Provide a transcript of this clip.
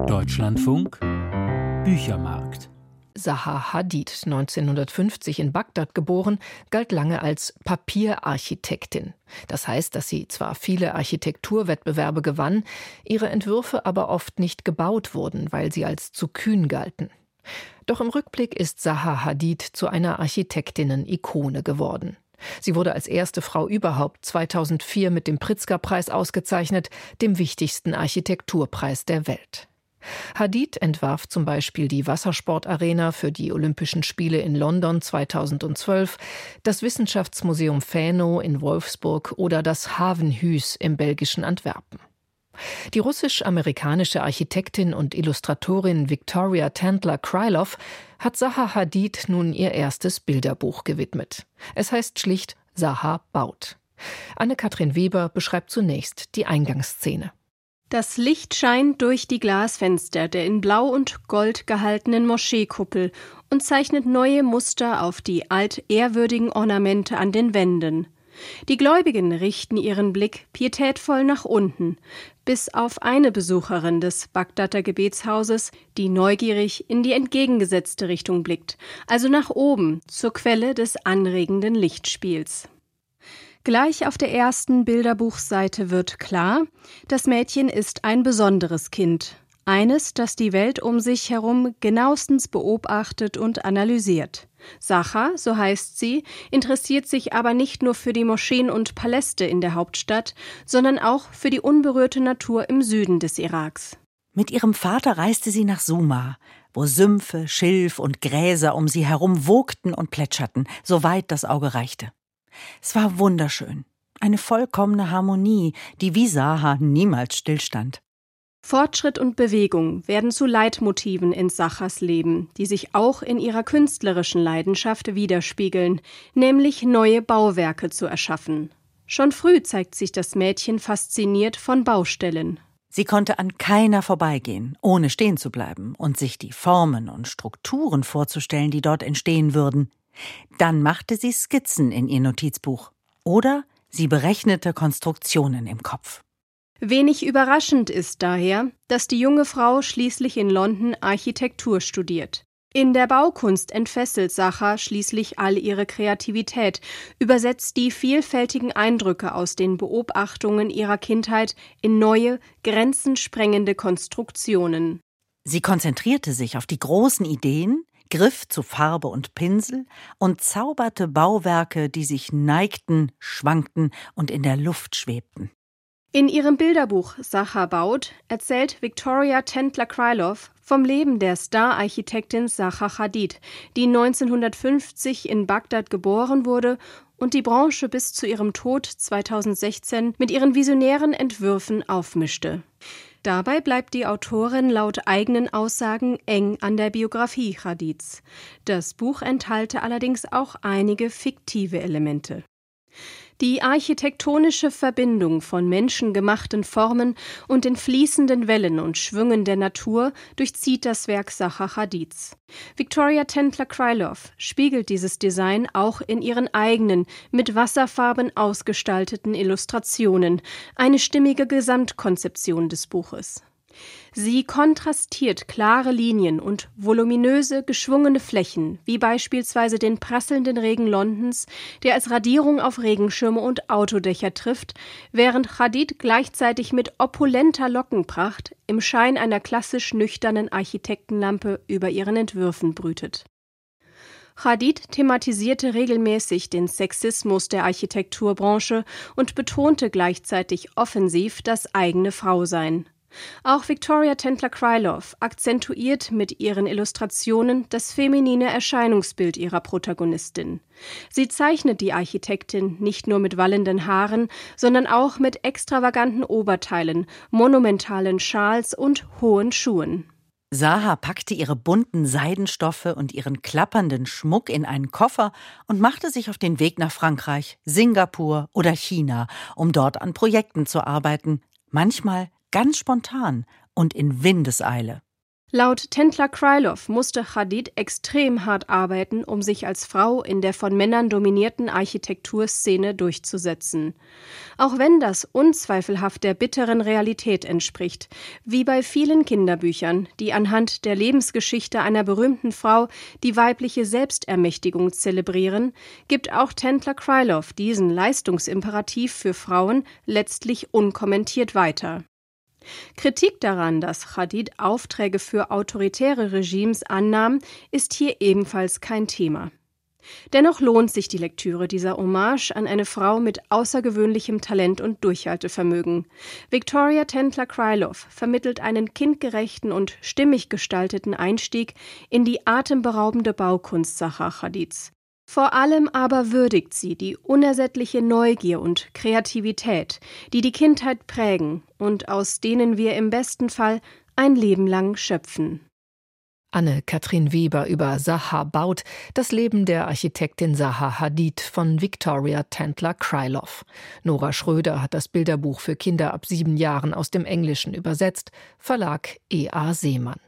Deutschlandfunk Büchermarkt. Zaha Hadid, 1950 in Bagdad geboren, galt lange als Papierarchitektin. Das heißt, dass sie zwar viele Architekturwettbewerbe gewann, ihre Entwürfe aber oft nicht gebaut wurden, weil sie als zu kühn galten. Doch im Rückblick ist Zaha Hadid zu einer Architektinnen-Ikone geworden. Sie wurde als erste Frau überhaupt 2004 mit dem Pritzker-Preis ausgezeichnet, dem wichtigsten Architekturpreis der Welt. Hadid entwarf zum Beispiel die Wassersportarena für die Olympischen Spiele in London 2012, das Wissenschaftsmuseum Fano in Wolfsburg oder das Havenhuis im belgischen Antwerpen. Die russisch-amerikanische Architektin und Illustratorin Victoria Tandler-Krylov hat Zaha Hadid nun ihr erstes Bilderbuch gewidmet. Es heißt schlicht Zaha baut. Anne-Kathrin Weber beschreibt zunächst die Eingangsszene. Das Licht scheint durch die Glasfenster der in Blau und Gold gehaltenen Moscheekuppel und zeichnet neue Muster auf die altehrwürdigen Ornamente an den Wänden. Die Gläubigen richten ihren Blick pietätvoll nach unten, bis auf eine Besucherin des Bagdader Gebetshauses, die neugierig in die entgegengesetzte Richtung blickt, also nach oben, zur Quelle des anregenden Lichtspiels. Gleich auf der ersten Bilderbuchseite wird klar, das Mädchen ist ein besonderes Kind. Eines, das die Welt um sich herum genauestens beobachtet und analysiert. Zaha, so heißt sie, interessiert sich aber nicht nur für die Moscheen und Paläste in der Hauptstadt, sondern auch für die unberührte Natur im Süden des Iraks. Mit ihrem Vater reiste sie nach Suma, wo Sümpfe, Schilf und Gräser um sie herum wogten und plätscherten, soweit das Auge reichte. Es war wunderschön, eine vollkommene Harmonie, die wie Zaha niemals stillstand. Fortschritt und Bewegung werden zu Leitmotiven in Zahas Leben, die sich auch in ihrer künstlerischen Leidenschaft widerspiegeln, nämlich neue Bauwerke zu erschaffen. Schon früh zeigt sich das Mädchen fasziniert von Baustellen. Sie konnte an keiner vorbeigehen, ohne stehen zu bleiben und sich die Formen und Strukturen vorzustellen, die dort entstehen würden. Dann machte sie Skizzen in ihr Notizbuch oder sie berechnete Konstruktionen im Kopf. Wenig überraschend ist daher, dass die junge Frau schließlich in London Architektur studiert. In der Baukunst entfesselt Zaha schließlich all ihre Kreativität, übersetzt die vielfältigen Eindrücke aus den Beobachtungen ihrer Kindheit in neue, grenzensprengende Konstruktionen. Sie konzentrierte sich auf die großen Ideen, griff zu Farbe und Pinsel und zauberte Bauwerke, die sich neigten, schwankten und in der Luft schwebten. In ihrem Bilderbuch Zaha baut erzählt Victoria Tandler-Krylov vom Leben der Star-Architektin Zaha Hadid, die 1950 in Bagdad geboren wurde und die Branche bis zu ihrem Tod 2016 mit ihren visionären Entwürfen aufmischte. Dabei bleibt die Autorin laut eigenen Aussagen eng an der Biografie Hadids. Das Buch enthalte allerdings auch einige fiktive Elemente. Die architektonische Verbindung von menschengemachten Formen und den fließenden Wellen und Schwüngen der Natur durchzieht das Werk Zaha Hadids. Victoria Tandler-Krylov spiegelt dieses Design auch in ihren eigenen, mit Wasserfarben ausgestalteten Illustrationen, eine stimmige Gesamtkonzeption des Buches. Sie kontrastiert klare Linien und voluminöse, geschwungene Flächen, wie beispielsweise den prasselnden Regen Londons, der als Radierung auf Regenschirme und Autodächer trifft, während Hadid gleichzeitig mit opulenter Lockenpracht im Schein einer klassisch nüchternen Architektenlampe über ihren Entwürfen brütet. Hadid thematisierte regelmäßig den Sexismus der Architekturbranche und betonte gleichzeitig offensiv das eigene Frausein. Auch Victoria Tandler-Krylov akzentuiert mit ihren Illustrationen das feminine Erscheinungsbild ihrer Protagonistin. Sie zeichnet die Architektin nicht nur mit wallenden Haaren, sondern auch mit extravaganten Oberteilen, monumentalen Schals und hohen Schuhen. Zaha packte ihre bunten Seidenstoffe und ihren klappernden Schmuck in einen Koffer und machte sich auf den Weg nach Frankreich, Singapur oder China, um dort an Projekten zu arbeiten, manchmal ganz spontan und in Windeseile. Laut Tendler Krylov musste Hadid extrem hart arbeiten, um sich als Frau in der von Männern dominierten Architekturszene durchzusetzen. Auch wenn das unzweifelhaft der bitteren Realität entspricht, wie bei vielen Kinderbüchern, die anhand der Lebensgeschichte einer berühmten Frau die weibliche Selbstermächtigung zelebrieren, gibt auch Tendler Krylov diesen Leistungsimperativ für Frauen letztlich unkommentiert weiter. Kritik daran, dass Hadid Aufträge für autoritäre Regimes annahm, ist hier ebenfalls kein Thema. Dennoch lohnt sich die Lektüre dieser Hommage an eine Frau mit außergewöhnlichem Talent und Durchhaltevermögen. Victoria Tendler Krylov vermittelt einen kindgerechten und stimmig gestalteten Einstieg in die atemberaubende Baukunst Zaha Hadids. Vor allem aber würdigt sie die unersättliche Neugier und Kreativität, die die Kindheit prägen und aus denen wir im besten Fall ein Leben lang schöpfen. Anne-Kathrin Weber über Zaha Baud, das Leben der Architektin Zaha Hadid von Victoria Tendler Krylov. Nora Schröder hat das Bilderbuch für Kinder ab 7 Jahren aus dem Englischen übersetzt, Verlag E.A. Seemann.